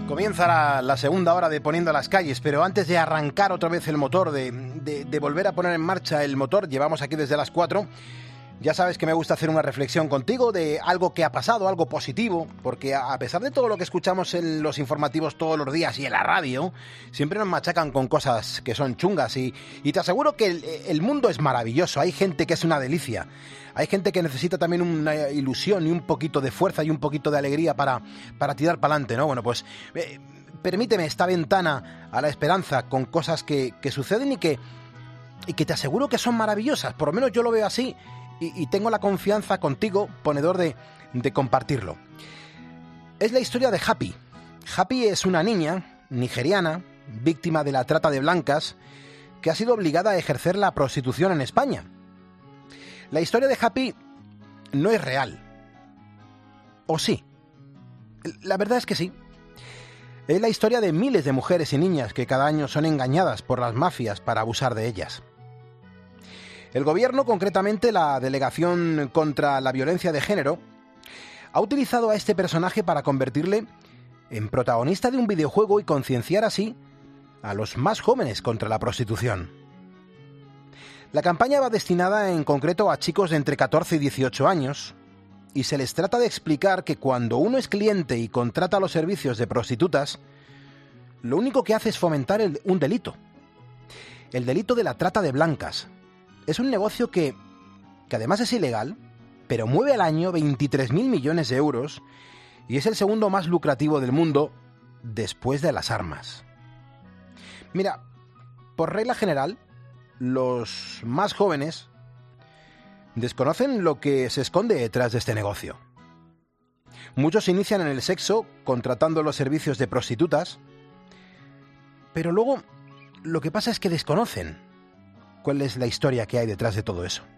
Comienza la segunda hora de Poniendo las Calles, pero antes de arrancar otra vez el motor, de volver a poner en marcha el motor, llevamos aquí desde las 4. Ya sabes que me gusta hacer una reflexión contigo de algo que ha pasado, algo positivo, porque a pesar de todo lo que escuchamos en los informativos todos los días y en la radio, siempre nos machacan con cosas que son chungas y te aseguro que el mundo es maravilloso, hay gente que es una delicia, hay gente que necesita también una ilusión y un poquito de fuerza y un poquito de alegría para tirar para adelante, ¿no? Bueno, pues permíteme esta ventana a la esperanza con cosas que suceden y que te aseguro que son maravillosas, por lo menos yo lo veo así. Y tengo la confianza contigo, ponedor, de compartirlo. Es la historia de Happy. Happy es una niña nigeriana, víctima de la trata de blancas, que ha sido obligada a ejercer la prostitución en España. La historia de Happy no es real. ¿O sí? La verdad es que sí. Es la historia de miles de mujeres y niñas que cada año son engañadas por las mafias para abusar de ellas. El gobierno, concretamente la Delegación contra la Violencia de Género, ha utilizado a este personaje para convertirle en protagonista de un videojuego y concienciar así a los más jóvenes contra la prostitución. La campaña va destinada en concreto a chicos de entre 14 y 18 años y se les trata de explicar que cuando uno es cliente y contrata los servicios de prostitutas, lo único que hace es fomentar un delito. El delito de la trata de blancas. Es un negocio que además es ilegal, pero mueve al año 23.000 millones de euros y es el segundo más lucrativo del mundo después de las armas. Mira, por regla general, los más jóvenes desconocen lo que se esconde detrás de este negocio. Muchos inician en el sexo contratando los servicios de prostitutas, pero luego lo que pasa es que desconocen cuál es la historia que hay detrás de todo eso.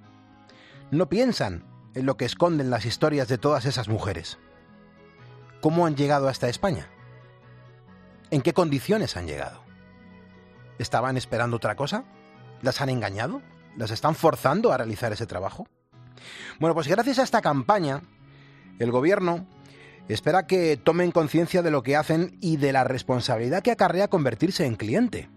No piensan en lo que esconden las historias de todas esas mujeres. ¿Cómo han llegado hasta España? ¿En qué condiciones han llegado? ¿Estaban esperando otra cosa? ¿Las han engañado? ¿Las están forzando a realizar ese trabajo? Bueno, pues gracias a esta campaña, el gobierno espera que tomen conciencia de lo que hacen y de la responsabilidad que acarrea convertirse en cliente.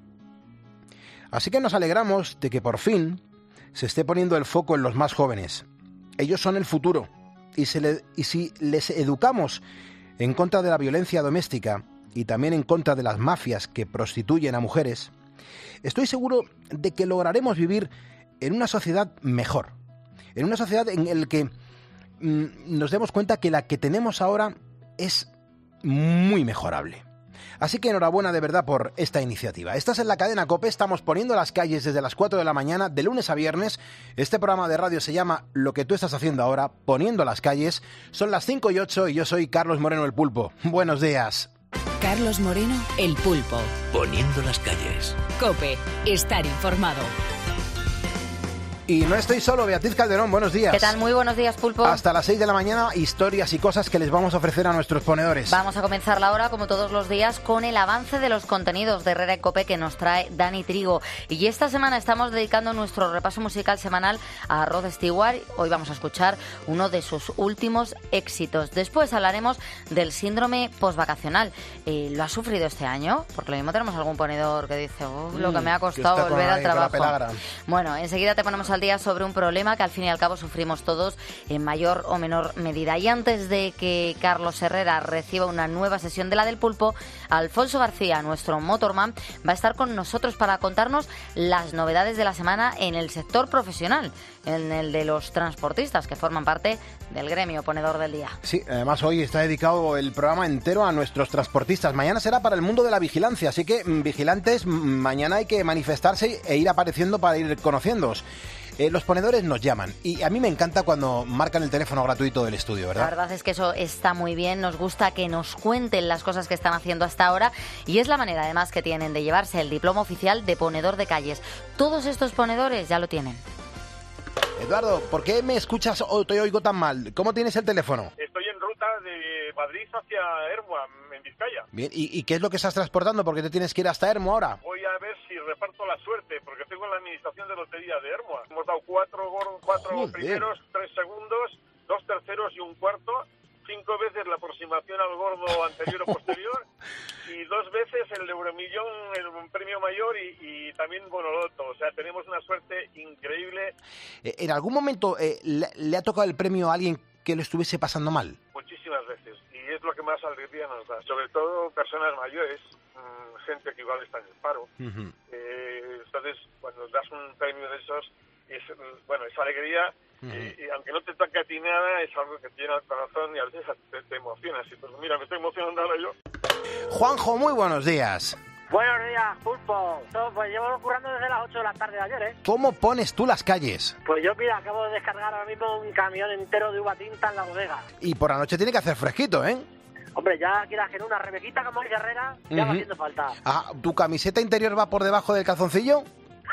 Así que nos alegramos de que por fin se esté poniendo el foco en los más jóvenes. Ellos son el futuro y si les educamos en contra de la violencia doméstica y también en contra de las mafias que prostituyen a mujeres, estoy seguro de que lograremos vivir en una sociedad mejor, en una sociedad en la que nos demos cuenta que la que tenemos ahora es muy mejorable. Así que enhorabuena de verdad por esta iniciativa. Estás en la cadena COPE, estamos poniendo las calles desde las 4 de la mañana, de lunes a viernes. Este programa de radio se llama Lo que tú estás haciendo ahora, poniendo las calles. Son las 5 y 8 y yo soy Carlos Moreno, el Pulpo. Buenos días. Carlos Moreno, el Pulpo. Poniendo las calles. COPE, estar informado. Y no estoy solo, Beatriz Calderón, buenos días. ¿Qué tal? Muy buenos días, Pulpo. Hasta las 6 de la mañana, historias y cosas que les vamos a ofrecer a nuestros ponedores. Vamos a comenzar la hora, como todos los días, con el avance de los contenidos de Herrera y Cope que nos trae Dani Trigo. Y esta semana estamos dedicando nuestro repaso musical semanal a Rod Stewart. Hoy vamos a escuchar uno de sus últimos éxitos. Después hablaremos del síndrome postvacacional. ¿Lo ha sufrido este año? Porque lo mismo tenemos algún ponedor que dice, lo que me ha costado volver al trabajo. Bueno, enseguida te ponemos al día sobre un problema que al fin y al cabo sufrimos todos en mayor o menor medida. Y antes de que Carlos Herrera reciba una nueva sesión de la del Pulpo, Alfonso García, nuestro motorman, va a estar con nosotros para contarnos las novedades de la semana en el sector profesional, en el de los transportistas que forman parte del gremio ponedor del día. Sí, además hoy está dedicado el programa entero a nuestros transportistas. Mañana será para el mundo de la vigilancia, así que vigilantes, mañana hay que manifestarse e ir apareciendo para ir conociéndoos. Los ponedores nos llaman y a mí me encanta cuando marcan el teléfono gratuito del estudio, ¿verdad? La verdad es que eso está muy bien, nos gusta que nos cuenten las cosas que están haciendo hasta ahora y es la manera además que tienen de llevarse el diploma oficial de ponedor de calles. Todos estos ponedores ya lo tienen. Eduardo, ¿por qué me escuchas o te oigo tan mal? ¿Cómo tienes el teléfono? Estoy en ruta de Madrid hacia Ermua, en Vizcaya. Bien, ¿y qué es lo que estás transportando? ¿Por qué te tienes que ir hasta Ermua ahora? Voy a ver si reparto la suerte, porque tengo la administración de lotería de Ermua. Hemos dado cuatro primeros, 3 segundos, 2 terceros y un cuarto. 5 veces la aproximación al gordo anterior o posterior y 2 veces el Euromillón, el premio mayor y también Bonoloto. O sea, tenemos una suerte increíble. ¿En algún momento le ha tocado el premio a alguien que lo estuviese pasando mal? Muchísimas veces. Y es lo que más alegría nos da. Sobre todo personas mayores, gente que igual está en el paro. Uh-huh. Entonces, cuando das un premio de esos, es alegría. Uh-huh. Y aunque no te toque a ti nada, es algo que te llena el corazón y a veces te emocionas. Y pues mira, me estoy emocionando ahora yo. Juanjo, muy buenos días. Buenos días, Pulpo. Pues llevo currando desde las 8 de la tarde de ayer, ¿eh? ¿Cómo pones tú las calles? Pues yo, mira, acabo de descargar ahora mismo un camión entero de uva tinta en la bodega. Y por la noche tiene que hacer fresquito, ¿eh? Hombre, ya quieras que en una rebequita como es Herrera, ya va haciendo falta. Ah, ¿tu camiseta interior va por debajo del calzoncillo?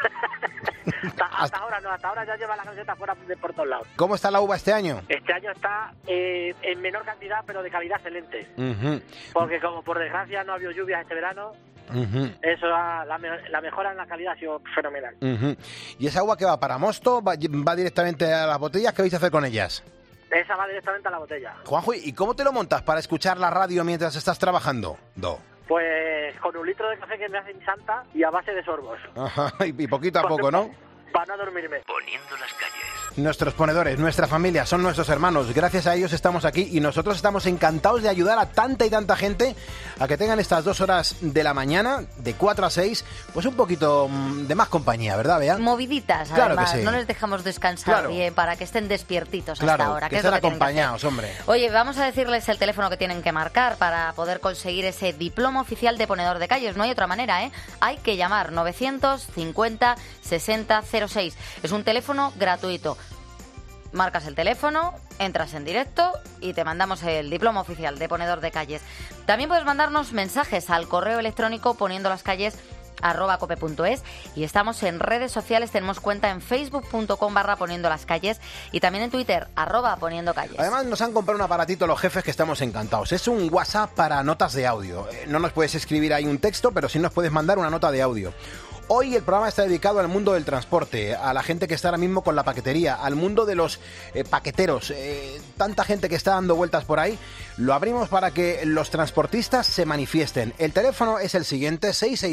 hasta ahora ya lleva la camiseta fuera por todos lados. ¿Cómo está la uva este año? Este año está en menor cantidad, pero de calidad excelente. Uh-huh. Porque como por desgracia no ha habido lluvias este verano, uh-huh, eso la mejora en la calidad ha sido fenomenal. Uh-huh. ¿Y esa uva que va para mosto? ¿Va directamente a las botellas? ¿Qué vais a hacer con ellas? Esa va directamente a la botella. Juanjo, ¿y cómo te lo montas para escuchar la radio mientras estás trabajando? Pues con 1 litro de café que me hacen chanta y a base de sorbos. Ajá, y poquito a poco, ¿no? Para no dormirme. Poniendo las calles. Nuestros ponedores, nuestra familia, son nuestros hermanos. Gracias a ellos estamos aquí y nosotros estamos encantados de ayudar a tanta y tanta gente a que tengan estas 2 horas de la mañana, de 4 a 6, pues un poquito de más compañía, ¿verdad, Bea? Moviditas, claro, además. Que sí. No les dejamos descansar bien para que estén despiertitos hasta ahora. Que estén acompañados, hombre. Oye, vamos a decirles el teléfono que tienen que marcar para poder conseguir ese diploma oficial de ponedor de calles. No hay otra manera, ¿eh? Hay que llamar 950 60 06. Es un teléfono gratuito. Marcas el teléfono, entras en directo y te mandamos el diploma oficial de ponedor de calles. También puedes mandarnos mensajes al correo electrónico poniendolascalles@cope.es y estamos en redes sociales, tenemos cuenta en facebook.com/poniendolascalles y también en Twitter @poniendocalles. Además nos han comprado un aparatito los jefes que estamos encantados. Es un WhatsApp para notas de audio. No nos puedes escribir ahí un texto, pero sí nos puedes mandar una nota de audio. Hoy el programa está dedicado al mundo del transporte, a la gente que está ahora mismo con la paquetería, al mundo de los paqueteros. Tanta gente que está dando vueltas por ahí. Lo abrimos para que los transportistas se manifiesten. El teléfono es el siguiente,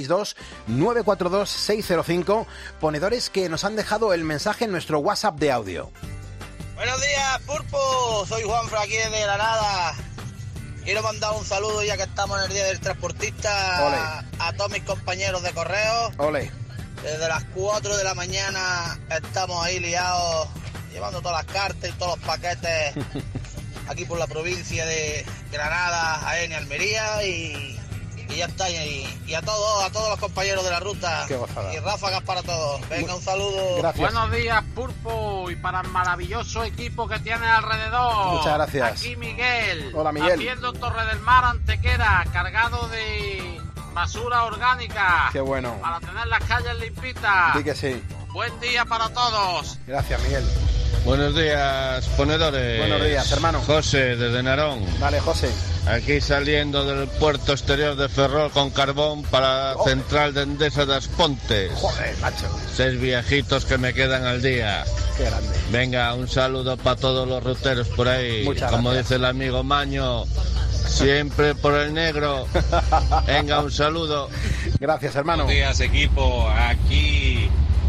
662-942-605. Ponedores que nos han dejado el mensaje en nuestro WhatsApp de audio. Buenos días, Pulpo. Soy Juanfra, aquí de Granada. Quiero mandar un saludo, ya que estamos en el Día del Transportista, a todos mis compañeros de correo. Ole. Desde las 4 de la mañana estamos ahí liados, llevando todas las cartas y todos los paquetes aquí por la provincia de Granada, Jaén y Almería. Y ya está. Y a todos los compañeros de la ruta. Qué gozada. Y ráfagas para todos. Venga, un saludo. Gracias. Buenos días, Pulpo, y para el maravilloso equipo que tienes alrededor. Muchas gracias. Aquí Miguel. Hola, Miguel. Haciendo Torre del Mar, Antequera, cargado de basura orgánica. Qué bueno. Para tener las calles limpitas. Sí que sí. Buen día para todos. Gracias, Miguel. Buenos días, ponedores. Buenos días, hermano. José, desde Narón. Vale, José. Aquí saliendo del puerto exterior de Ferrol con carbón para la central de Endesa de Aspontes. Joder, macho. 6 viejitos que me quedan al día. Qué grande. Venga, un saludo para todos los ruteros por ahí. Muchas Como gracias. dice el amigo Maño, siempre por el negro. Venga, un saludo. Gracias, hermano. Buenos días, equipo. Aquí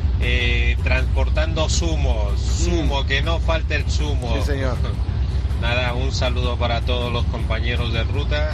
transportando zumo, que no falte el zumo. Sí, señor. Nada, un saludo para todos los compañeros de ruta.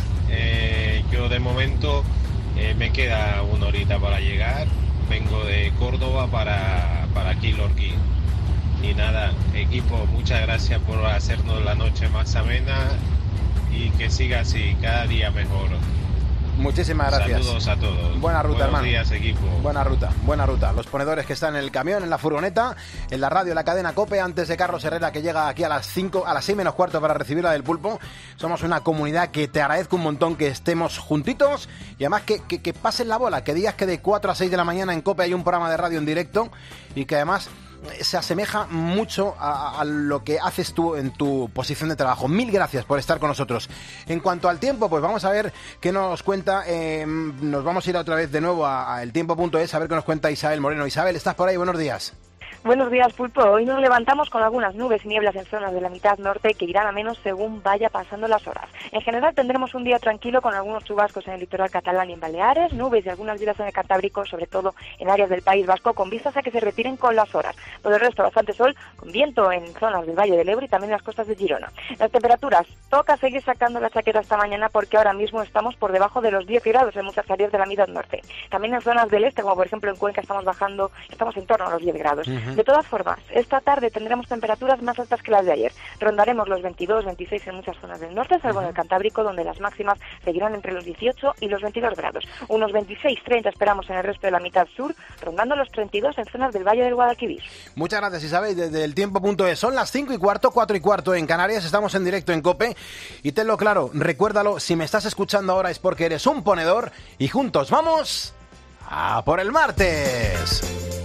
Yo de momento me queda 1 horita para llegar. Vengo de Córdoba para aquí Lorquín. Y nada, equipo, muchas gracias por hacernos la noche más amena y que siga así, cada día mejor. Muchísimas gracias. Saludos a todos. Buena ruta, hermano. Buenos días, equipo. Buena ruta. Los ponedores que están en el camión, en la furgoneta, en la radio, en la cadena COPE, antes de Carlos Herrera, que llega aquí a las 6 menos cuarto para recibir la del Pulpo. Somos una comunidad que te agradezco un montón que estemos juntitos y además que pasen la bola, que digas que de 4 a 6 de la mañana en COPE hay un programa de radio en directo y que además se asemeja mucho a lo que haces tú en tu posición de trabajo. Mil gracias por estar con nosotros. En cuanto al tiempo, pues vamos a ver qué nos cuenta. Nos vamos a ir otra vez de nuevo a eltiempo.es a ver qué nos cuenta Isabel Moreno. Isabel, ¿estás por ahí? Buenos días. Buenos días, Pulpo. Hoy nos levantamos con algunas nubes y nieblas en zonas de la mitad norte que irán a menos según vaya pasando las horas. En general tendremos un día tranquilo con algunos chubascos en el litoral catalán y en Baleares, nubes y algunas lluvias en el Cantábrico, sobre todo en áreas del País Vasco, con vistas a que se retiren con las horas. Por el resto, bastante sol, con viento en zonas del Valle del Ebro y también en las costas de Girona. Las temperaturas, toca seguir sacando la chaqueta esta mañana porque ahora mismo estamos por debajo de los 10 grados en muchas áreas de la mitad norte. También en zonas del este, como por ejemplo en Cuenca, estamos en torno a los 10 grados. De todas formas, esta tarde tendremos temperaturas más altas que las de ayer. Rondaremos los 22, 26 en muchas zonas del norte, salvo en el Cantábrico, donde las máximas seguirán entre los 18 y los 22 grados. Unos 26-30 esperamos en el resto de la mitad sur, rondando los 32 en zonas del Valle del Guadalquivir. Muchas gracias, Isabel. Desde el tiempo.es. Son las 5:15, 4:15 en Canarias. Estamos en directo en COPE. Y tenlo claro, recuérdalo, si me estás escuchando ahora es porque eres un ponedor y juntos vamos a por el martes.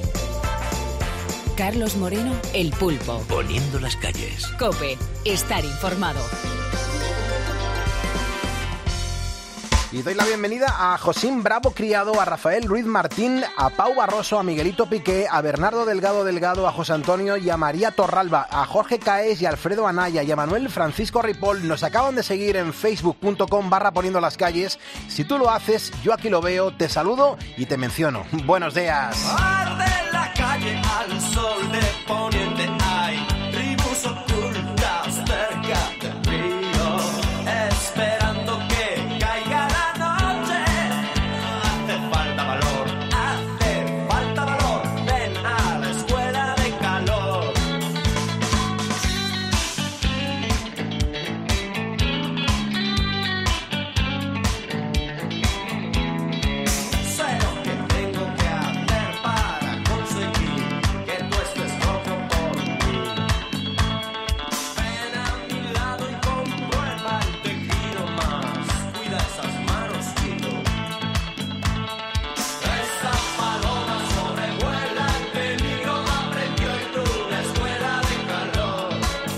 Carlos Moreno, El Pulpo. Poniendo las calles. COPE, estar informado. Y doy la bienvenida a Josín Bravo Criado, a Rafael Ruiz Martín, a Pau Barroso, a Miguelito Piqué, a Bernardo Delgado, a José Antonio y a María Torralba, a Jorge Caes y a Alfredo Anaya y a Manuel Francisco Ripoll. Nos acaban de seguir en facebook.com/poniendo las calles. Si tú lo haces, yo aquí lo veo, te saludo y te menciono. Buenos días. Arde la calle al sol de poniente, hay tribus ocultas cerca del río, esperando que caiga la noche. Hace falta valor, ven a la escuela de calor. Sé lo que tengo que hacer para conseguir que tú estés loco por mí. Ven a mi lado y comprueba el tejido más. Cuida esas manos, chico. Esa paloma sobrevuela el peligro, aprendió en una escuela de calor.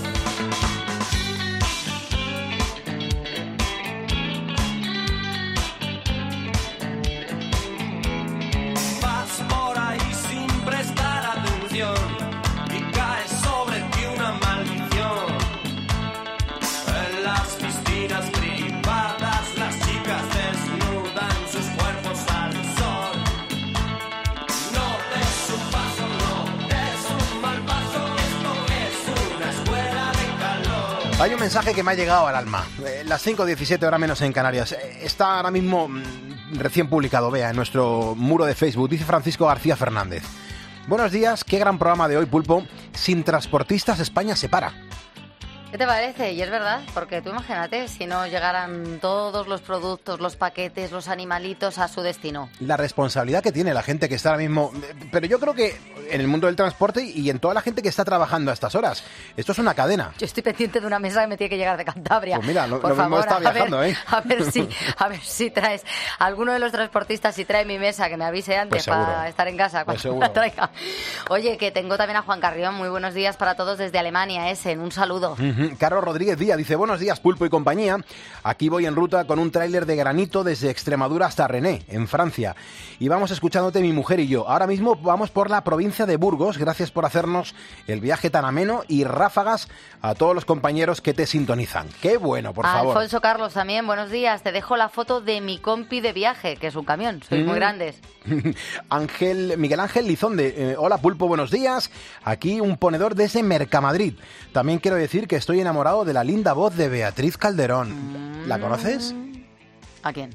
Vas por ahí sin prestar atención y cae sobre ti una maldición. En las piscinas privadas las chicas desnudan sus cuerpos al sol. No des un paso, no des un mal paso, esto es una escuela de calor. Hay un mensaje que me ha llegado al alma. Las 5:17 horas menos en Canarias. Está ahora mismo recién publicado, vea, en nuestro muro de Facebook. Dice Francisco García Fernández. Buenos días, qué gran programa de hoy, Pulpo. Sin transportistas España se para. ¿Qué te parece? Y es verdad, porque tú imagínate si no llegaran todos los productos, los paquetes, los animalitos a su destino. La responsabilidad que tiene la gente que está ahora mismo... Pero yo creo que en el mundo del transporte y en toda la gente que está trabajando a estas horas, esto es una cadena. Yo estoy pendiente de una mesa que me tiene que llegar de Cantabria. Pues mira, lo por mismo favor, está viajando, a ver si traes alguno de los transportistas, si trae mi mesa, que me avise antes Pues para estar en casa cuando la traiga. Oye, que tengo también a Juan Carrión. Muy buenos días para todos desde Alemania, Essen. Un saludo. Carlos Rodríguez Díaz dice, buenos días, Pulpo y compañía. Aquí voy en ruta con un tráiler de granito desde Extremadura hasta Rennes, en Francia. Y vamos escuchándote mi mujer y yo. Ahora mismo vamos por la provincia de Burgos. Gracias por hacernos el viaje tan ameno y ráfagas a todos los compañeros que te sintonizan. Qué bueno, por favor. Alfonso Carlos también, buenos días. Te dejo la foto de mi compi de viaje, que es un camión. Sois muy grandes. Miguel Ángel Lizonde, hola Pulpo, buenos días. Aquí un ponedor desde Mercamadrid. También quiero decir que estoy enamorado de la linda voz de Beatriz Calderón. ¿La conoces? ¿A quién?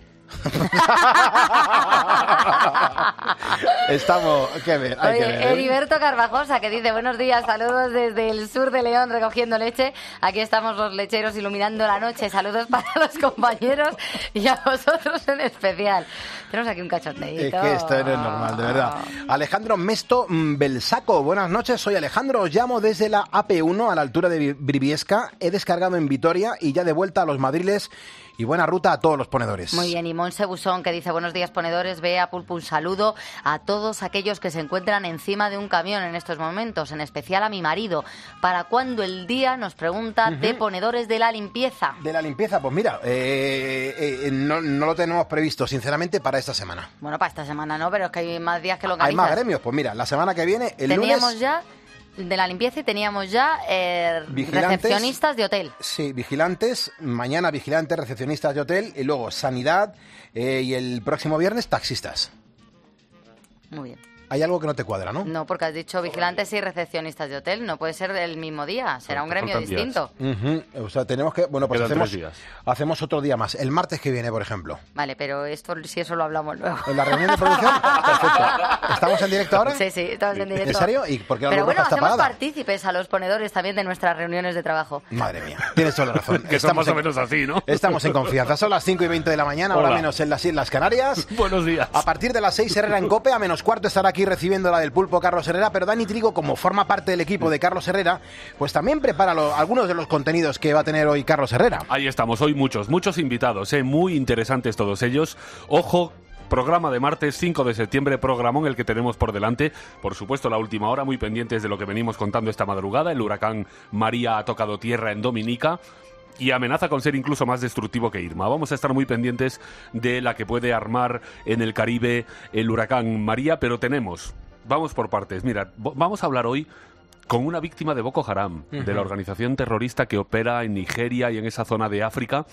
Estamos, hay que ver. Heriberto Carvajosa, que dice, buenos días, saludos desde el sur de León recogiendo leche. Aquí estamos los lecheros iluminando la noche. Saludos para los compañeros y a vosotros en especial. Tenemos aquí un cachondeito. Es que esto no es normal, de verdad. Alejandro Mesto Belsaco, buenas noches, soy Alejandro, os llamo desde la AP1 a la altura de Briviesca. He descargado en Vitoria y ya de vuelta a los Madriles. Y buena ruta a todos los ponedores. Muy bien, y Monse Busón, que dice, buenos días ponedores, Bea, Pulpo, un saludo a todos aquellos que se encuentran encima de un camión en estos momentos, en especial a mi marido. ¿Para cuándo el día, nos pregunta, de ponedores de la limpieza? De la limpieza, pues mira, no lo tenemos previsto, sinceramente, para esta semana. Bueno, para esta semana no, pero es que hay más días que lo organizas. Hay más gremios, pues mira, la semana que viene, el Teníamos lunes... ya de la limpieza y teníamos ya recepcionistas de hotel. Sí, vigilantes. Mañana vigilantes, recepcionistas de hotel. Y luego sanidad. Y el próximo viernes, taxistas. Muy bien. Hay algo que no te cuadra, ¿no? No, porque has dicho vigilantes y recepcionistas de hotel. No puede ser el mismo día. Será un gremio distinto. O sea, tenemos que... Bueno, pues Quedan hacemos otro día más. El martes que viene, por ejemplo. Vale, pero esto si eso lo hablamos luego. ¿En la reunión de producción? Perfecto. ¿Estamos en directo ahora? Sí, estamos en directo. ¿En serio? ¿Y por qué la Pero luz roja está hacemos apagada? partícipes a los ponedores también de nuestras reuniones de trabajo. Madre mía, tienes toda la razón. Que son más o menos así, ¿no? Estamos en confianza. Son las 5:20 de la mañana, ahora Hola. menos en las Islas Canarias. Buenos días. A partir de las 6, Herrera en COPE, a menos cuarto estará aquí recibiendo la del Pulpo Carlos Herrera, pero Dani Trigo, como forma parte del equipo de Carlos Herrera, pues también prepara algunos de los contenidos que va a tener hoy Carlos Herrera. Ahí estamos, hoy muchos invitados, muy interesantes todos ellos. Ojo, programa de martes 5 de septiembre, programón el que tenemos por delante. Por supuesto, la última hora, muy pendientes de lo que venimos contando esta madrugada. El huracán María ha tocado tierra en Dominica y amenaza con ser incluso más destructivo que Irma. Vamos a estar muy pendientes de la que puede armar en el Caribe el huracán María, pero vamos por partes. Mira, vamos a hablar hoy con una víctima de Boko Haram, de la organización terrorista que opera en Nigeria y en esa zona de África.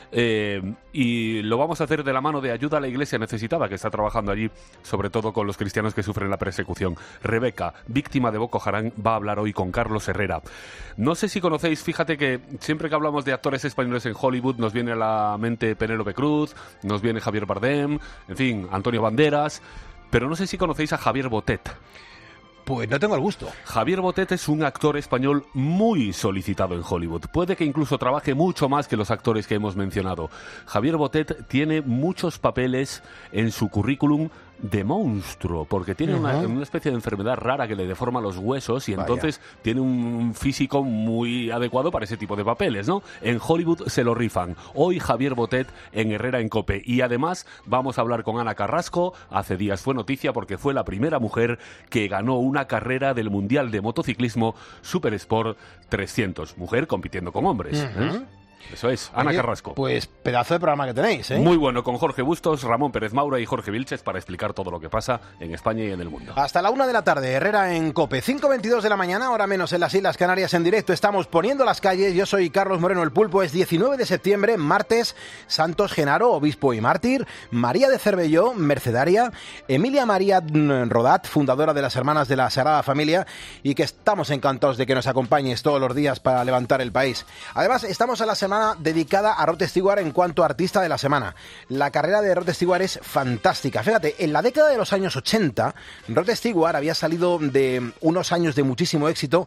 Y lo vamos a hacer de la mano de Ayuda a la Iglesia Necesitada, que está trabajando allí, sobre todo con los cristianos que sufren la persecución. Rebeca, víctima de Boko Haram, va a hablar hoy con Carlos Herrera. No sé si conocéis, fíjate que siempre que hablamos de actores españoles en Hollywood nos viene a la mente Penélope Cruz, nos viene Javier Bardem, en fin, Antonio Banderas, pero no sé si conocéis a Javier Botet. Pues no tengo el gusto. Javier Botet es un actor español muy solicitado en Hollywood. Puede que incluso trabaje mucho más que los actores que hemos mencionado. Javier Botet tiene muchos papeles en su currículum de monstruo, porque tiene una especie de enfermedad rara que le deforma los huesos y entonces tiene un físico muy adecuado para ese tipo de papeles, ¿no? En Hollywood se lo rifan. Hoy Javier Botet en Herrera en COPE. Y además vamos a hablar con Ana Carrasco. Hace días fue noticia porque fue la primera mujer que ganó una carrera del Mundial de Motociclismo Super Sport 300. Mujer compitiendo con hombres. Eso es, Ana Carrasco. Pues pedazo de programa que tenéis, ¿eh? Muy bueno, con Jorge Bustos, Ramón Pérez Maura y Jorge Vilches para explicar todo lo que pasa en España y en el mundo. Hasta la 1 de la tarde, Herrera en COPE. 5:22 de la mañana, ahora menos en las Islas Canarias en directo. Estamos poniendo las calles. Yo soy Carlos Moreno, el Pulpo. Es 19 de septiembre, martes. Santos Genaro, obispo y mártir. María de Cervelló, mercedaria. Emilia María Rodat, fundadora de las Hermanas de la Sagrada Familia. Y que estamos encantados de que nos acompañes todos los días para levantar el país. Además, estamos a la semana dedicada a Rod Stewart en cuanto a artista de la semana. La carrera de Rod Stewart es fantástica. Fíjate, en la década de los años 80, Rod Stewart había salido de unos años de muchísimo éxito.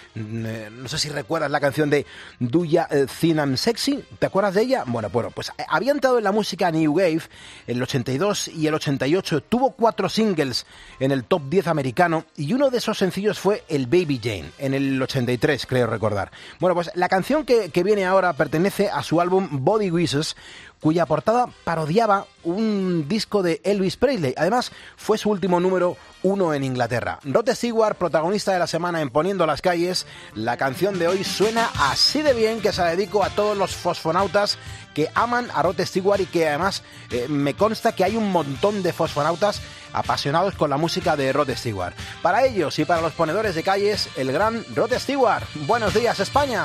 No sé si recuerdas la canción de Do Ya Think I'm Sexy, ¿te acuerdas de ella? Bueno, pues había entrado en la música New Wave en el 82 y el 88, tuvo 4 singles en el top 10 americano y uno de esos sencillos fue el Baby Jane, en el 83, creo recordar. Bueno, pues la canción que viene ahora pertenece a su álbum Body Wishes, cuya portada parodiaba un disco de Elvis Presley. Además, fue su último número 1 en Inglaterra. Rod Stewart, protagonista de la semana en Poniendo las Calles. La canción de hoy suena así de bien que se la dedico a todos los fosfonautas que aman a Rod Stewart y que además me consta que hay un montón de fosfonautas apasionados con la música de Rod Stewart. Para ellos y para los ponedores de calles, el gran Rod Stewart. Buenos días, España.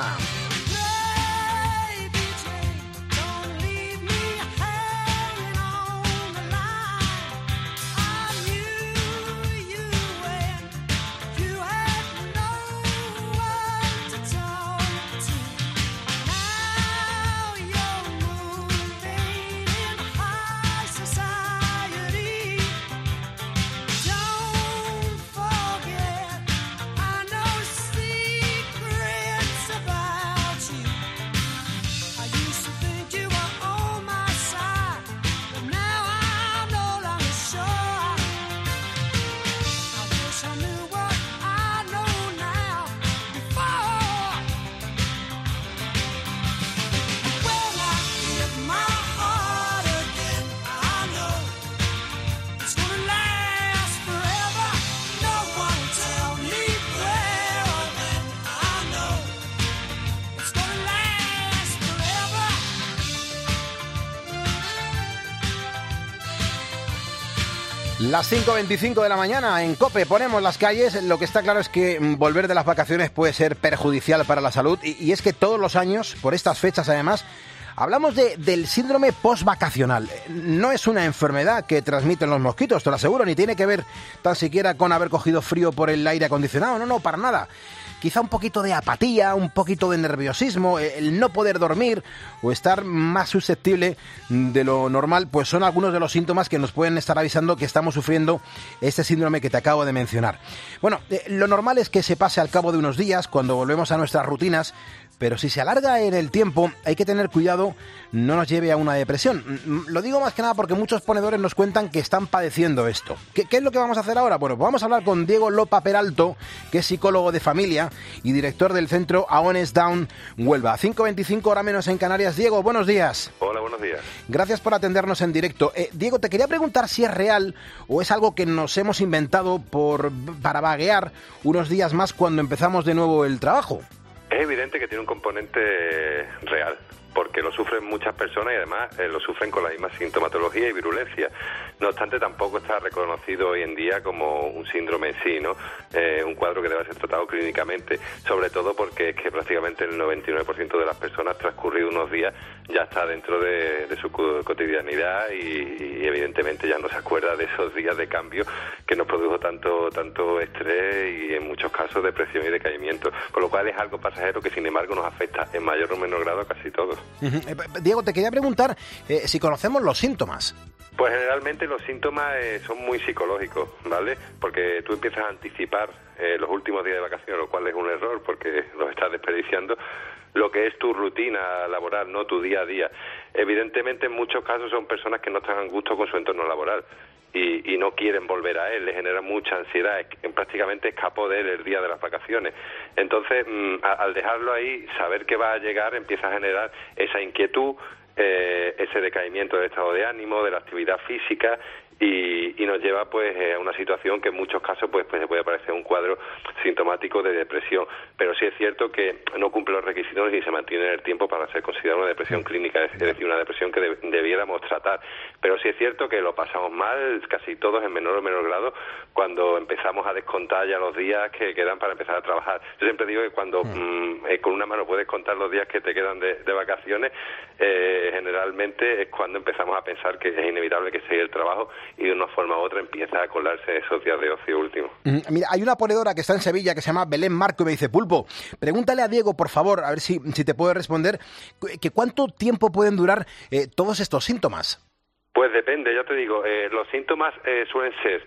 About Las 5:25 de la mañana en COPE ponemos las calles. Lo que está claro es que volver de las vacaciones puede ser perjudicial para la salud y es que todos los años, por estas fechas además, hablamos del síndrome postvacacional. No es una enfermedad que transmiten los mosquitos, te lo aseguro, ni tiene que ver tan siquiera con haber cogido frío por el aire acondicionado, no, para nada. Quizá un poquito de apatía, un poquito de nerviosismo, el no poder dormir o estar más susceptible de lo normal, pues son algunos de los síntomas que nos pueden estar avisando que estamos sufriendo este síndrome que te acabo de mencionar. Bueno, lo normal es que se pase al cabo de unos días cuando volvemos a nuestras rutinas, pero si se alarga en el tiempo hay que tener cuidado, no nos lleve a una depresión. Lo digo más que nada porque muchos ponedores nos cuentan que están padeciendo esto. ¿Qué es lo que vamos a hacer ahora? Bueno, pues vamos a hablar con Diego Lopa Peralto, que es psicólogo de familia y director del centro Aones Down Huelva. 5:25, hora menos en Canarias. Diego, buenos días. Hola, buenos días. Gracias por atendernos en directo. Diego, te quería preguntar si es real o es algo que nos hemos inventado para vaguear unos días más cuando empezamos de nuevo el trabajo. Es evidente que tiene un componente real, porque lo sufren muchas personas y además lo sufren con la misma sintomatología y virulencia. No obstante, tampoco está reconocido hoy en día como un síndrome en sí, ¿no? Un cuadro que debe ser tratado clínicamente, sobre todo porque es que prácticamente el 99% de las personas, transcurridos unos días, ya está dentro de su cotidianidad y evidentemente ya no se acuerda de esos días de cambio que nos produjo tanto estrés y en muchos casos depresión y decaimiento, por lo cual es algo pasajero que sin embargo nos afecta en mayor o menor grado a casi todos. Diego, te quería preguntar si conocemos los síntomas. Pues generalmente los síntomas son muy psicológicos, ¿vale? Porque tú empiezas a anticipar los últimos días de vacaciones, lo cual es un error porque los estás desperdiciando, lo que es tu rutina laboral, no tu día a día. Evidentemente en muchos casos son personas que no están a gusto con su entorno laboral y no quieren volver a él, le genera mucha ansiedad, prácticamente escapó de él el día de las vacaciones. Entonces, al dejarlo ahí, saber que va a llegar empieza a generar esa inquietud, ese decaimiento del estado de ánimo, de la actividad física y nos lleva pues a una situación que en muchos casos pues se puede parecer un cuadro sintomático de depresión, pero sí es cierto que no cumple los requisitos y se mantiene en el tiempo para ser considerada una depresión clínica, es decir, una depresión que debiéramos tratar, pero sí es cierto que lo pasamos mal casi todos en menor o menor grado cuando empezamos a descontar ya los días que quedan para empezar a trabajar. Yo siempre digo que cuando con una mano puedes contar los días que te quedan de vacaciones, generalmente es cuando empezamos a pensar que es inevitable que siga el trabajo y de una forma u otra empieza a colarse esos días de ocio último. Mira, hay una ponedora que está en Sevilla que se llama Belén Marco y me dice, Pulpo, pregúntale a Diego, por favor, a ver si te puede responder, que ¿cuánto tiempo pueden durar todos estos síntomas? Pues depende, ya te digo, los síntomas suelen ser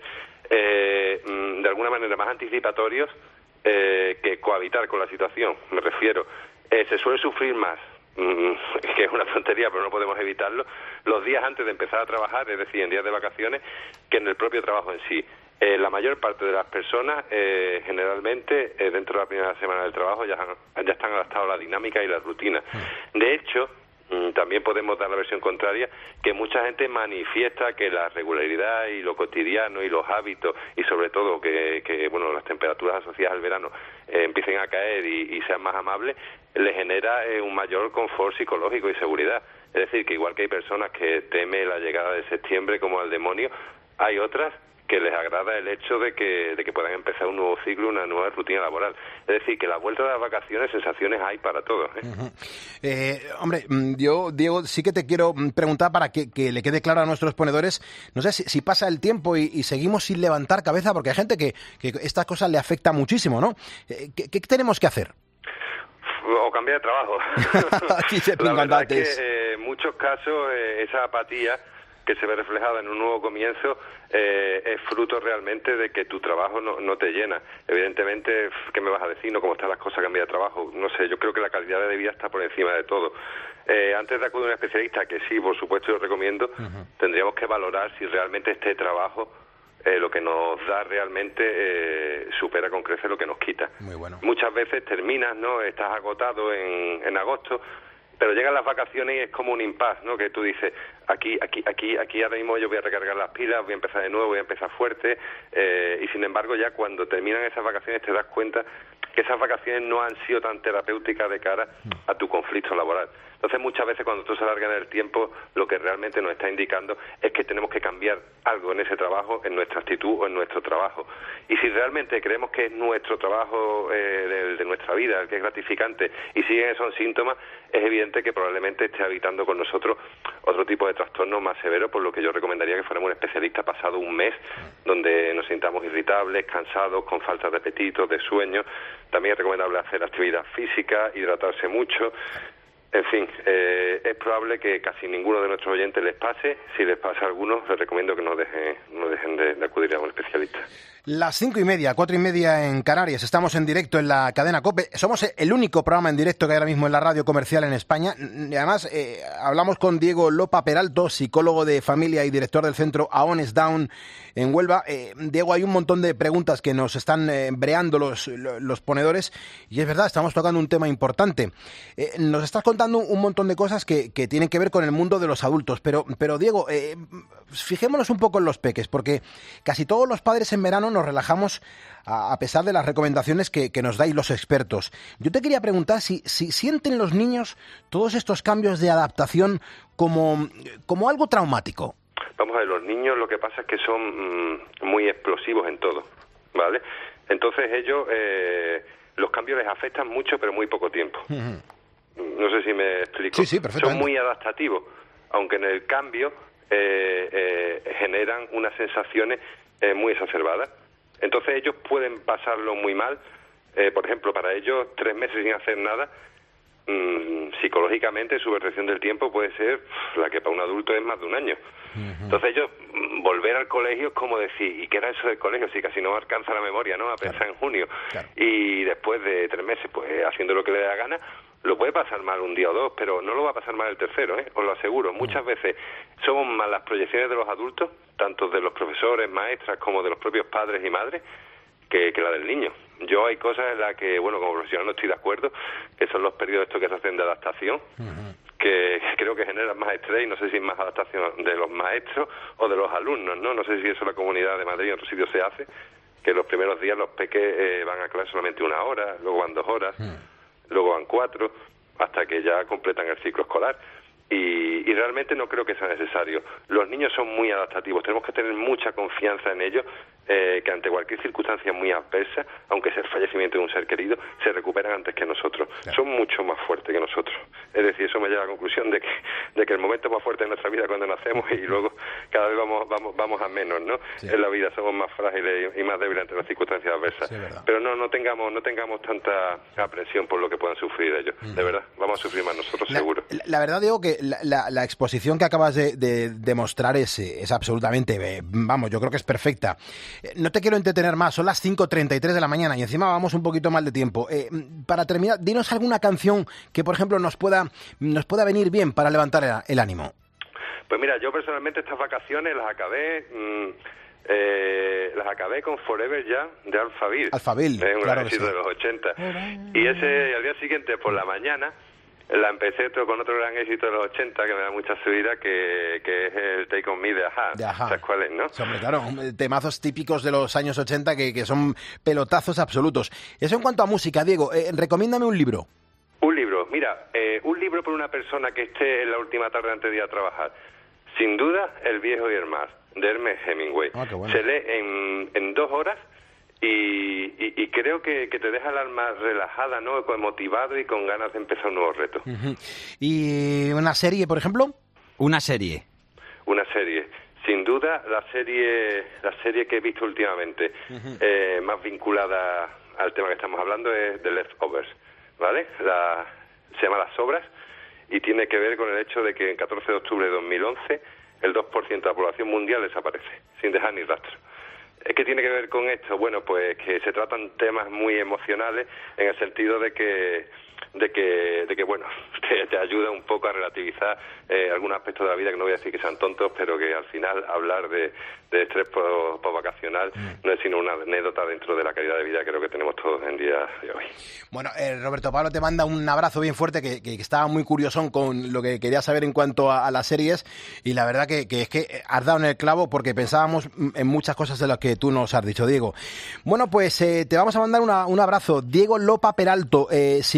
de alguna manera más anticipatorios que cohabitar con la situación, me refiero. Se suele sufrir más, que es una tontería, pero no podemos evitarlo, los días antes de empezar a trabajar, es decir, en días de vacaciones, que en el propio trabajo en sí. La mayor parte de las personas, generalmente, dentro de la primera semana del trabajo, ya están adaptados a la dinámica y la rutina. De hecho, también podemos dar la versión contraria, que mucha gente manifiesta que la regularidad y lo cotidiano y los hábitos y sobre todo que bueno, las temperaturas asociadas al verano empiecen a caer y sean más amables, le genera un mayor confort psicológico y seguridad. Es decir, que igual que hay personas que temen la llegada de septiembre como al demonio, hay otras que les agrada el hecho de que puedan empezar un nuevo ciclo, una nueva rutina laboral. Es decir, que la vuelta de las vacaciones, sensaciones hay para todos. Hombre, yo, Diego, sí que te quiero preguntar para que le quede claro a nuestros ponedores, no sé si pasa el tiempo y seguimos sin levantar cabeza, porque hay gente que estas cosas le afecta muchísimo, ¿no? ¿Qué tenemos que hacer? O cambiar de trabajo. La verdad es que en muchos casos esa apatía que se ve reflejada en un nuevo comienzo es fruto realmente de que tu trabajo no te llena. Evidentemente, ¿qué me vas a decir? ¿No? ¿Cómo están las cosas? Cambiar de trabajo. No sé, yo creo que la calidad de vida está por encima de todo. Antes de acudir a un especialista, que sí, por supuesto, yo recomiendo, tendríamos que valorar si realmente este trabajo lo que nos da realmente supera con creces lo que nos quita. Muy bueno. Muchas veces terminas, ¿no? Estás agotado en agosto, pero llegan las vacaciones y es como un impasse, ¿no? Que tú dices, aquí ahora mismo yo voy a recargar las pilas, voy a empezar de nuevo, voy a empezar fuerte, y sin embargo ya cuando terminan esas vacaciones te das cuenta que esas vacaciones no han sido tan terapéuticas de cara a tu conflicto laboral. Entonces muchas veces cuando esto se alarga en el tiempo, lo que realmente nos está indicando es que tenemos que cambiar algo en ese trabajo, en nuestra actitud o en nuestro trabajo. Y si realmente creemos que es nuestro trabajo de nuestra vida, el que es gratificante, y siguen esos síntomas, es evidente que probablemente esté habitando con nosotros otro tipo de trastorno más severo, por lo que yo recomendaría que fuéramos un especialista pasado un mes, donde nos sintamos irritables, cansados, con falta de apetito, de sueño. También es recomendable hacer actividad física, hidratarse mucho. En fin, es probable que casi ninguno de nuestros oyentes les pase. Si les pasa a algunos, les recomiendo que no dejen de acudir a un especialista. Las 5:30, 4:30 en Canarias. Estamos en directo en la cadena COPE. Somos el único programa en directo que hay ahora mismo en la radio comercial en España. Y además, hablamos con Diego Lopa Peralto, psicólogo de familia y director del centro Aones Down en Huelva. Diego, hay un montón de preguntas que nos están breando los ponedores. Y es verdad, estamos tocando un tema importante. Nos estás contando un montón de cosas que tienen que ver con el mundo de los adultos. Pero Diego, fijémonos un poco en los peques, porque casi todos los padres en verano nos relajamos a pesar de las recomendaciones que nos dais los expertos. Yo te quería preguntar si sienten los niños todos estos cambios de adaptación como algo traumático. Vamos a ver, los niños lo que pasa es que son muy explosivos en todo, ¿vale? Entonces ellos, los cambios les afectan mucho, pero muy poco tiempo. No sé si me explico. Sí, perfectamente. Son muy adaptativos, aunque en el cambio generan unas sensaciones muy exacerbadas. Entonces ellos pueden pasarlo muy mal. Por ejemplo, para ellos 3 meses sin hacer nada, psicológicamente su percepción del tiempo puede ser la que para un adulto es más de un año. Entonces ellos, volver al colegio es como decir, ¿y qué era eso del colegio? Si casi no alcanza la memoria, ¿no? A pensar en junio. Claro. Y después de 3 meses, pues haciendo lo que le dé la gana, lo puede pasar mal un día o dos, pero no lo va a pasar mal el tercero, os lo aseguro. Muchas veces somos más las proyecciones de los adultos, tanto de los profesores, maestras, como de los propios padres y madres, que la del niño. Yo hay cosas en las que, bueno, como profesional no estoy de acuerdo, que son los periodos estos que se hacen de adaptación, que creo que generan más estrés, y no sé si es más adaptación de los maestros o de los alumnos, ¿no? No sé si eso en la Comunidad de Madrid en otros sitios se hace, que los primeros días los peques van a clase solamente 1 hora, luego van 2 horas, luego van 4, hasta que ya completan el ciclo escolar. Y realmente no creo que sea necesario. Los niños son muy adaptativos, tenemos que tener mucha confianza en ellos, que ante cualquier circunstancia muy adversa, aunque sea el fallecimiento de un ser querido, se recuperan antes que nosotros. Claro. Son mucho más fuertes que nosotros. Es decir, eso me lleva a la conclusión de que el momento más fuerte de nuestra vida es cuando nacemos, y luego cada vez vamos a menos, ¿no? Sí. En la vida somos más frágiles y más débiles ante las circunstancias adversas. Sí, pero no tengamos tanta aprensión por lo que puedan sufrir ellos. De verdad, vamos a sufrir más nosotros, seguro. La verdad, digo que la exposición que acabas de mostrar es absolutamente, vamos, yo creo que es perfecta. No te quiero entretener más, son las 5:33 de la mañana y encima vamos un poquito mal de tiempo. Para terminar, dinos alguna canción que, por ejemplo, nos pueda venir bien para levantar el ánimo. Pues mira, yo personalmente estas vacaciones las acabé con Forever Young de Alphaville. Un éxito de los 80. Y ese, al día siguiente, por la mañana, la empecé con otro gran éxito de los 80 que me da mucha seguridad, que es el Take On Me de A-ha. ¿Sabes cuál es, no? Sí, hombre, claro, temazos típicos de los años 80 que son pelotazos absolutos. Eso en cuanto a música, Diego, recomiéndame un libro. Un libro, mira, un libro por una persona que esté en la última tarde antes de ir a trabajar. Sin duda, El viejo y el mar, de Ernest Hemingway. Qué bueno. Se lee en 2 horas y creo que te deja el alma relajada, ¿no? Motivado y con ganas de empezar un nuevo reto. ¿Y una serie, por ejemplo? Una serie. Sin duda, la serie que he visto últimamente, más vinculada al tema que estamos hablando, es The Leftovers, ¿vale? Se llama Las Sobras, y tiene que ver con el hecho de que el 14 de octubre de 2011 el 2% de la población mundial desaparece, sin dejar ni rastro. ¿Qué tiene que ver con esto? Bueno, pues que se tratan temas muy emocionales, en el sentido de que bueno, te ayuda un poco a relativizar algunos aspectos de la vida, que no voy a decir que sean tontos, pero que al final hablar de estrés post-vacacional no es sino una anécdota dentro de la calidad de vida que creo que tenemos todos en día de hoy. Bueno, Roberto Pablo te manda un abrazo bien fuerte, que estaba muy curiosón con lo que quería saber en cuanto a las series, y la verdad que es que has dado en el clavo, porque pensábamos en muchas cosas de las que tú nos has dicho, Diego. Bueno, pues te vamos a mandar un abrazo. Diego Lopa Peralto, psicólogo de familia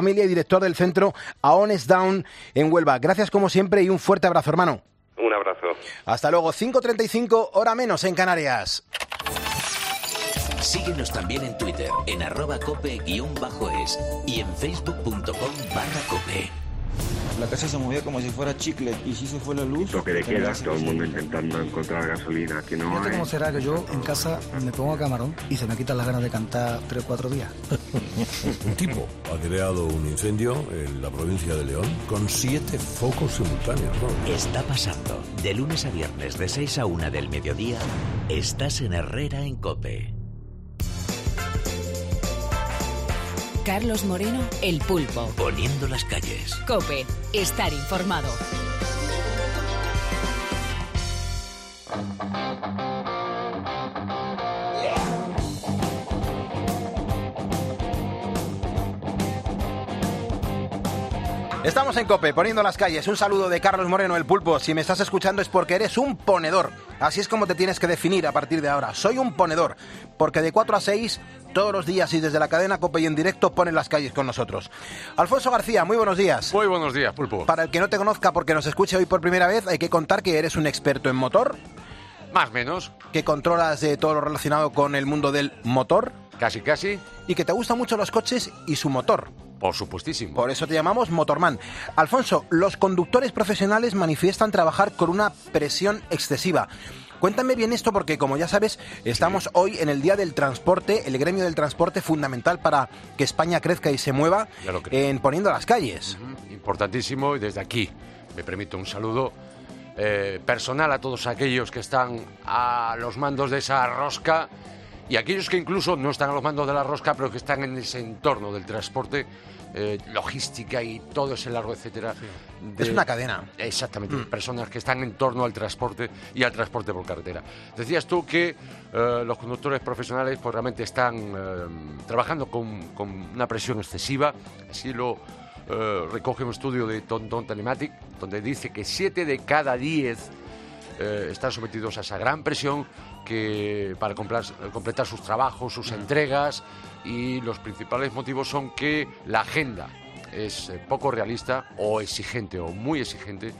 familia y director del centro Aones Down en Huelva. Gracias como siempre y un fuerte abrazo, hermano. Un abrazo. Hasta luego, 5:35, hora menos en Canarias. Síguenos también en Twitter, en @cope_es y en facebook.com/cope. La casa se movía como si fuera chicle y si se fue la luz... Toque de queda, todo el mundo intentando encontrar gasolina, que no Fíjate hay. cómo será que yo en casa me pongo a camarón y se me quitan las ganas de cantar 3 o 4 días. Un tipo ha creado un incendio en la provincia de León con 7 focos simultáneos, ¿no? Está pasando. De lunes a viernes de 6 a 1 del mediodía, estás en Herrera en COPE. Carlos Moreno, El Pulpo. Poniendo las calles. COPE, estar informado. Estamos en COPE, poniendo las calles. Un saludo de Carlos Moreno, El Pulpo. Si me estás escuchando es porque eres un ponedor. Así es como te tienes que definir a partir de ahora. Soy un ponedor, porque de 4 a 6, todos los días y desde la cadena COPE y en directo, ponen las calles con nosotros. Alfonso García, muy buenos días. Muy buenos días, Pulpo. Para el que no te conozca porque nos escuche hoy por primera vez, hay que contar que eres un experto en motor. Más o menos. Que controlas todo lo relacionado con el mundo del motor. Casi, casi. Y que te gustan mucho los coches y su motor. Por supuestísimo. Por eso te llamamos Motorman. Alfonso, los conductores profesionales manifiestan trabajar con una presión excesiva. Cuéntame bien esto porque, como ya sabes, estamos hoy en el Día del Transporte, el gremio del transporte fundamental para que España crezca y se mueva en poniendo las calles. Importantísimo, y desde aquí me permito un saludo personal a todos aquellos que están a los mandos de esa rosca y aquellos que incluso no están a los mandos de la rosca, pero que están en ese entorno del transporte, logística y todo ese largo etcétera. Sí. Es una cadena. Exactamente, personas que están en torno al transporte y al transporte por carretera. Decías tú que los conductores profesionales pues realmente están trabajando con una presión excesiva. Así lo recoge un estudio de TomTom Telematic, donde dice que 7 de cada 10 están sometidos a esa gran presión que para completar sus trabajos, sus entregas, y los principales motivos son que la agenda es poco realista o exigente o muy exigente,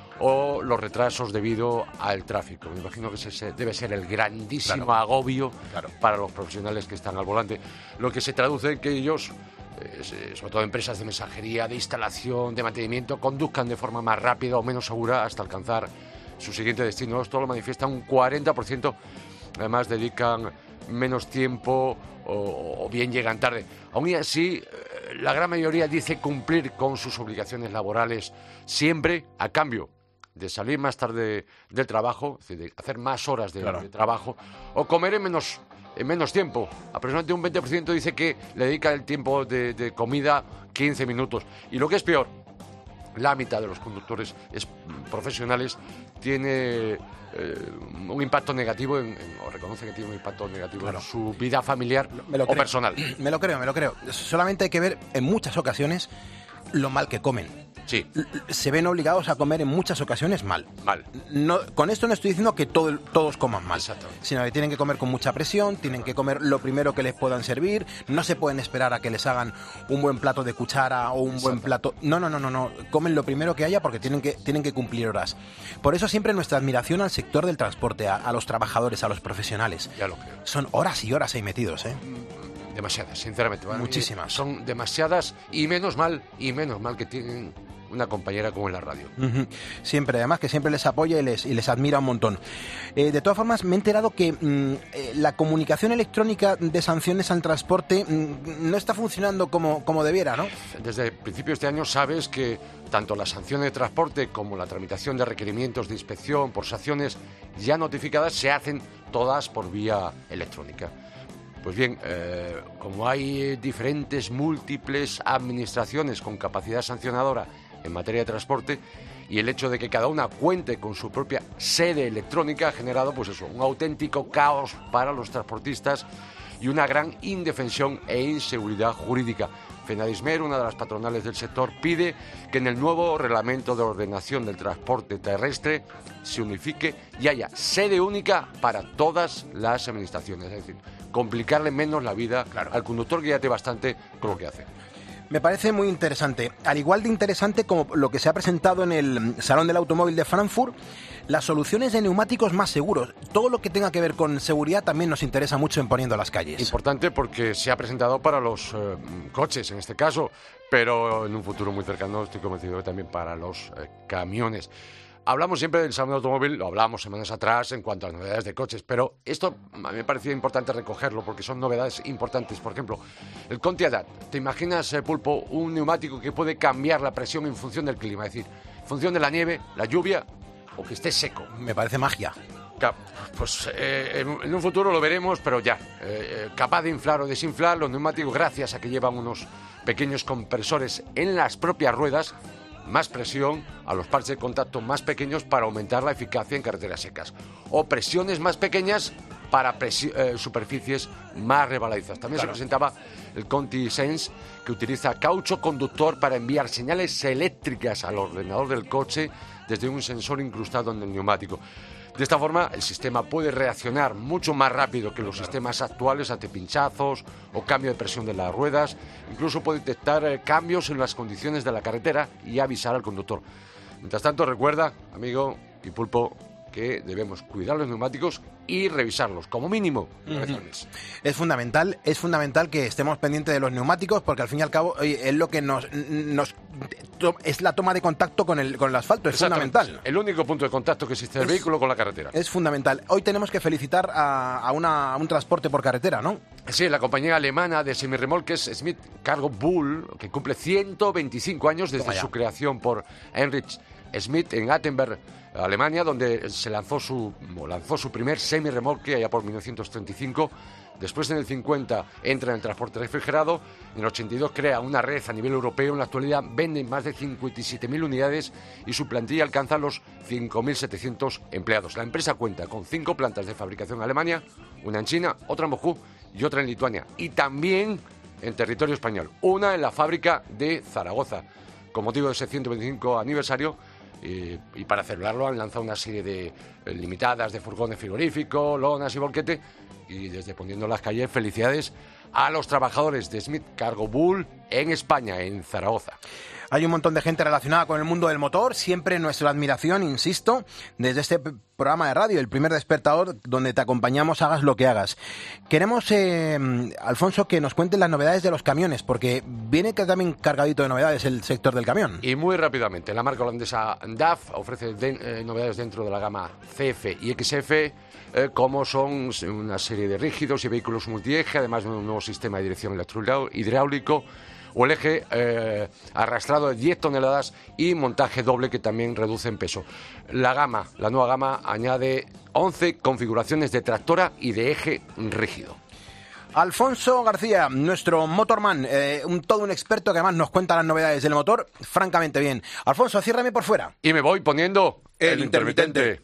o los retrasos debido al tráfico. Me imagino que ese debe ser el grandísimo agobio para los profesionales que están al volante, lo que se traduce en que ellos, sobre todo empresas de mensajería, de instalación, de mantenimiento, conduzcan de forma más rápida o menos segura hasta alcanzar su siguiente destino. Esto lo manifiesta un 40%. Además, dedican menos tiempo o bien llegan tarde. Aún así, la gran mayoría dice cumplir con sus obligaciones laborales siempre a cambio de salir más tarde del trabajo, es decir, de hacer más horas de trabajo, o comer en menos tiempo. Aproximadamente un 20% dice que le dedica el tiempo de comida 15 minutos. Y lo que es peor, la mitad de los conductores profesionales tiene un impacto negativo o reconoce que tiene un impacto negativo en su vida familiar o personal. Me lo creo. Solamente hay que ver en muchas ocasiones lo mal que comen. Sí. Se ven obligados a comer en muchas ocasiones mal. No, con esto no estoy diciendo que todos coman mal, sino que tienen que comer con mucha presión, tienen que comer lo primero que les puedan servir, no se pueden esperar a que les hagan un buen plato de cuchara o un buen plato. No. Comen lo primero que haya porque tienen que cumplir horas. Por eso siempre nuestra admiración al sector del transporte, a los trabajadores, a los profesionales. Ya lo creo. Son horas y horas ahí metidos, ¿eh? Demasiadas, sinceramente. Muchísimas. Son demasiadas y menos mal que tienen una compañera como en la radio. Siempre, además, que siempre les apoya y les admira un montón. De todas formas, me he enterado que la comunicación electrónica de sanciones al transporte no está funcionando como debiera, ¿no? Desde principios de año sabes que tanto la sanción de transporte como la tramitación de requerimientos de inspección por sanciones ya notificadas se hacen todas por vía electrónica. Pues bien, como hay diferentes, múltiples administraciones con capacidad sancionadora en materia de transporte, y el hecho de que cada una cuente con su propia sede electrónica ha generado, pues eso, un auténtico caos para los transportistas y una gran indefensión e inseguridad jurídica. Fenadismer, una de las patronales del sector, pide que en el nuevo reglamento de ordenación del transporte terrestre se unifique y haya sede única para todas las administraciones, es decir, complicarle menos la vida al conductor, que ya tiene bastante con lo que hace. Me parece muy interesante. Al igual de interesante como lo que se ha presentado en el Salón del Automóvil de Frankfurt, las soluciones de neumáticos más seguros. Todo lo que tenga que ver con seguridad también nos interesa mucho en Poniendo las Calles. Importante porque se ha presentado para los coches, en este caso, pero en un futuro muy cercano estoy convencido que también para los camiones. Hablamos siempre del salón de automóvil, lo hablamos semanas atrás en cuanto a novedades de coches, pero esto a mí me parecía importante recogerlo porque son novedades importantes. Por ejemplo, el Conti Adapt. ¿Te imaginas, Pulpo, un neumático que puede cambiar la presión en función del clima? Es decir, en función de la nieve, la lluvia o que esté seco. Me parece magia. Pues en un futuro lo veremos, pero ya. Capaz de inflar o desinflar los neumáticos gracias a que llevan unos pequeños compresores en las propias ruedas, más presión a los parches de contacto más pequeños para aumentar la eficacia en carreteras secas, o presiones más pequeñas para superficies más resbaladizas. También se presentaba el Conti Sense, que utiliza caucho conductor para enviar señales eléctricas al ordenador del coche desde un sensor incrustado en el neumático. De esta forma, el sistema puede reaccionar mucho más rápido que los sistemas actuales ante pinchazos o cambio de presión de las ruedas. Incluso puede detectar cambios en las condiciones de la carretera y avisar al conductor. Mientras tanto, recuerda, amigo y Pulpo, que debemos cuidar los neumáticos y revisarlos, como mínimo, una vez al mes. Es fundamental que estemos pendientes de los neumáticos, porque al fin y al cabo es lo que es la toma de contacto con el asfalto, es fundamental. El único punto de contacto que existe del vehículo con la carretera. Es fundamental. Hoy tenemos que felicitar a un transporte por carretera, ¿no? Sí, la compañía alemana de semirremolques Smith Cargo Bull, que cumple 125 años desde su creación por Heinrich Smith en Attenberg, Alemania, donde se lanzó su primer semirremolque allá por 1935. Después, en el 50, entra en el transporte refrigerado. En el 82 crea una red a nivel europeo. En la actualidad venden más de 57.000 unidades y su plantilla alcanza los 5.700 empleados. La empresa cuenta con 5 plantas de fabricación en Alemania, una en China, otra en Moscú y otra en Lituania. Y también en territorio español, una en la fábrica de Zaragoza. Con motivo de ese 125 aniversario, y para celebrarlo han lanzado una serie de limitadas de furgones frigoríficos, lonas y volquete. Y desde Poniendo las Calles, felicidades a los trabajadores de Smith Cargo Bull en España, en Zaragoza. Hay un montón de gente relacionada con el mundo del motor, siempre nuestra admiración, insisto, desde este programa de radio, el primer despertador, donde te acompañamos, hagas lo que hagas. Queremos, Alfonso, que nos cuentes las novedades de los camiones, porque viene también cargadito de novedades el sector del camión. Y muy rápidamente, la marca holandesa DAF ofrece novedades dentro de la gama CF y XF, como son una serie de rígidos y vehículos multieje, además de un nuevo sistema de dirección hidráulico, o el eje arrastrado de 10 toneladas y montaje doble, que también reduce en peso. La nueva gama añade 11 configuraciones de tractora y de eje rígido. Alfonso García, nuestro motorman, todo un experto que además nos cuenta las novedades del motor francamente bien. Alfonso, ciérrame por fuera. Y me voy poniendo el intermitente.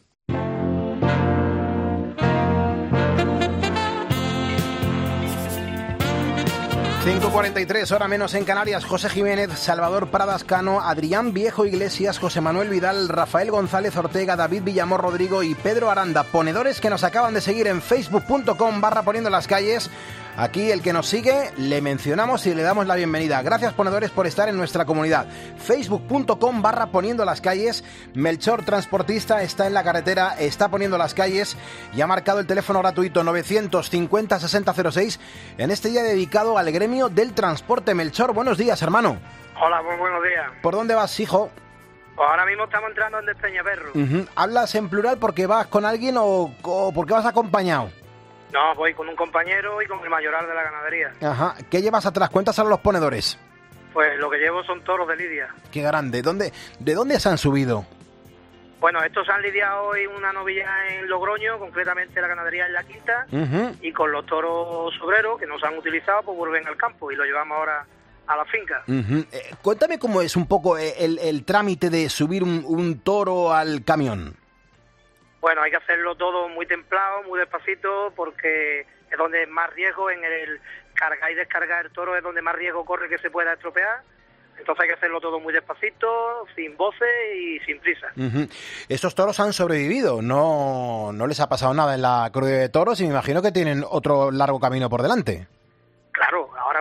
5:43, hora menos en Canarias. José Jiménez, Salvador Pradas Cano, Adrián Viejo Iglesias, José Manuel Vidal, Rafael González Ortega, David Villamor Rodrigo y Pedro Aranda, ponedores que nos acaban de seguir en facebook.com/Poniendo las Calles. Aquí el que nos sigue le mencionamos y le damos la bienvenida. Gracias, ponedores, por estar en nuestra comunidad. facebook.com/Poniendo las Calles. Melchor, transportista, está en la carretera, está poniendo las calles y ha marcado el teléfono gratuito 950-6006 en este día dedicado al gremio del transporte. Melchor, buenos días, hermano. Hola, muy buenos días. ¿Por dónde vas, hijo? Pues ahora mismo estamos entrando en Despeñaperro. ¿Hablas en plural porque vas con alguien o porque vas acompañado? No, voy con un compañero y con el mayoral de la ganadería. Ajá. ¿Qué llevas atrás? Cuéntaselo a los ponedores. Pues lo que llevo son toros de lidia. Qué grande. ¿De dónde se han subido? Bueno, estos se han lidiado hoy una novilla en Logroño, concretamente la ganadería en La Quinta, y con los toros sobreros que no se han utilizado, pues vuelven al campo y lo llevamos ahora a la finca. Cuéntame cómo es un poco el trámite de subir un toro al camión. Bueno, hay que hacerlo todo muy templado, muy despacito, porque es donde más riesgo, en el cargar y descargar el toro es donde más riesgo corre que se pueda estropear. Entonces hay que hacerlo todo muy despacito, sin voces y sin prisa. Estos toros han sobrevivido, no les ha pasado nada en la corrida de toros y me imagino que tienen otro largo camino por delante. Claro, ahora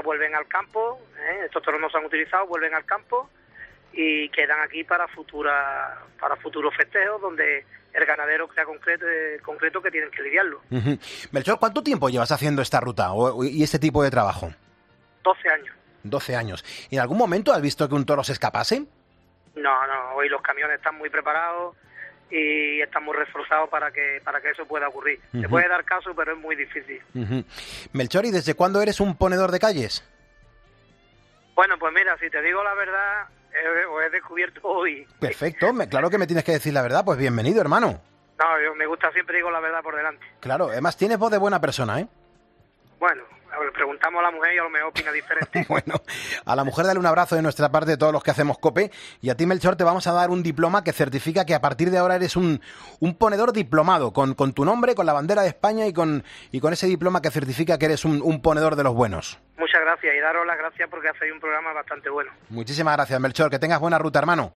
vuelven al campo, estos toros no se han utilizado, vuelven al campo y quedan aquí para futuros festejos donde el ganadero crea concreto que tienen que lidiarlo. Melchor, ¿cuánto tiempo llevas haciendo esta ruta y este tipo de trabajo? 12 años. 12 años. ¿Y en algún momento has visto que un toro se escapase? No, hoy los camiones están muy preparados y están muy reforzados para que eso pueda ocurrir. Se puede dar caso, pero es muy difícil. Melchor, ¿y desde cuándo eres un ponedor de calles? Bueno, pues mira, si te digo la verdad, os he descubierto hoy. Perfecto, claro que me tienes que decir la verdad, pues bienvenido, hermano. No, yo me gusta siempre digo la verdad por delante. Claro, además tienes voz de buena persona, ¿eh? Bueno, le preguntamos a la mujer y a lo mejor opina diferente. Bueno, a la mujer dale un abrazo de nuestra parte de todos los que hacemos COPE, y a ti, Melchor, te vamos a dar un diploma que certifica que a partir de ahora eres un ponedor diplomado, con tu nombre, con la bandera de España y con ese diploma que certifica que eres un ponedor de los buenos. Muchas gracias y daros las gracias porque hacéis un programa bastante bueno. Muchísimas gracias, Melchor, que tengas buena ruta, hermano.